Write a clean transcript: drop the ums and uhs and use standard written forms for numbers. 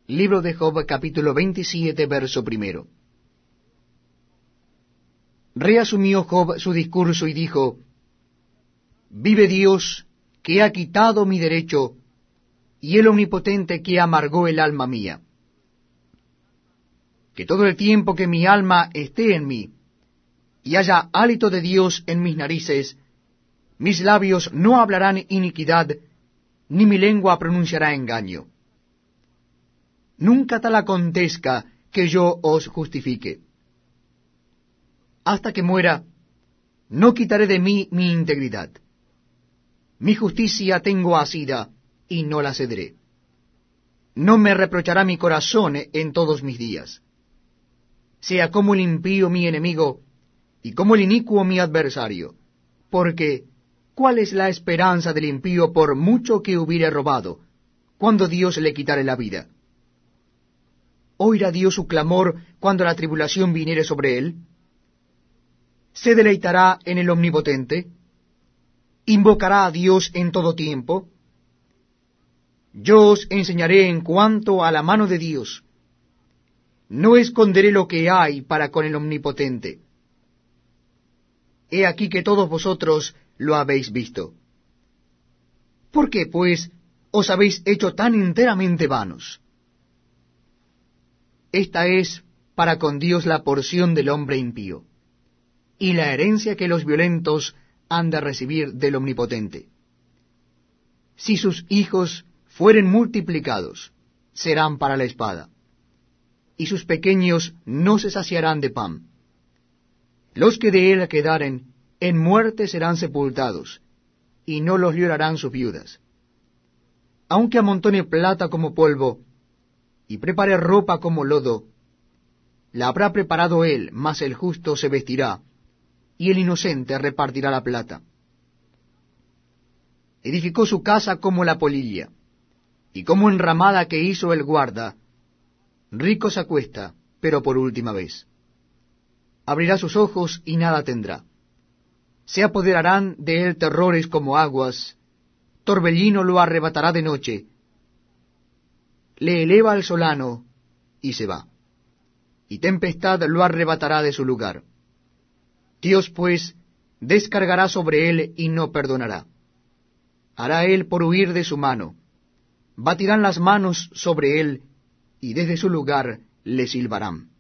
Libro de Job, capítulo 27, verso primero. Reasumió Job su discurso y dijo: Vive Dios, que ha quitado mi derecho, y el Omnipotente, que amargó el alma mía. Que todo el tiempo que mi alma esté en mí, y haya hálito de Dios en mis narices, mis labios no hablarán iniquidad, ni mi lengua pronunciará engaño. Nunca tal acontezca que yo os justifique. Hasta que muera, no quitaré de mí mi integridad. Mi justicia tengo asida, y no la cederé. No me reprochará mi corazón en todos mis días. Sea como el impío mi enemigo, y como el inicuo mi adversario. Porque, ¿cuál es la esperanza del impío por mucho que hubiere robado, cuando Dios le quitare la vida? ¿Oirá Dios su clamor cuando la tribulación viniere sobre él? ¿Se deleitará en el Omnipotente? ¿Invocará a Dios en todo tiempo? Yo os enseñaré en cuanto a la mano de Dios. No esconderé lo que hay para con el Omnipotente. He aquí que todos vosotros lo habéis visto. ¿Por qué, pues, os habéis hecho tan enteramente vanos? Esta es para con Dios la porción del hombre impío, y la herencia que los violentos han de recibir del Omnipotente. Si sus hijos fueren multiplicados, serán para la espada, y sus pequeños no se saciarán de pan. Los que de él quedaren, en muerte serán sepultados, y no los llorarán sus viudas. Aunque amontone plata como polvo, y prepare ropa como lodo, la habrá preparado él, mas el justo se vestirá, y el inocente repartirá la plata. Edificó su casa como la polilla, y como enramada que hizo el guarda. Rico se acuesta, pero por última vez. Abrirá sus ojos y nada tendrá. Se apoderarán de él terrores como aguas, torbellino lo arrebatará de noche. Le eleva al solano, y se va, y tempestad lo arrebatará de su lugar. Dios, pues, descargará sobre él y no perdonará. Hará él por huir de su mano. Batirán las manos sobre él, y desde su lugar le silbarán.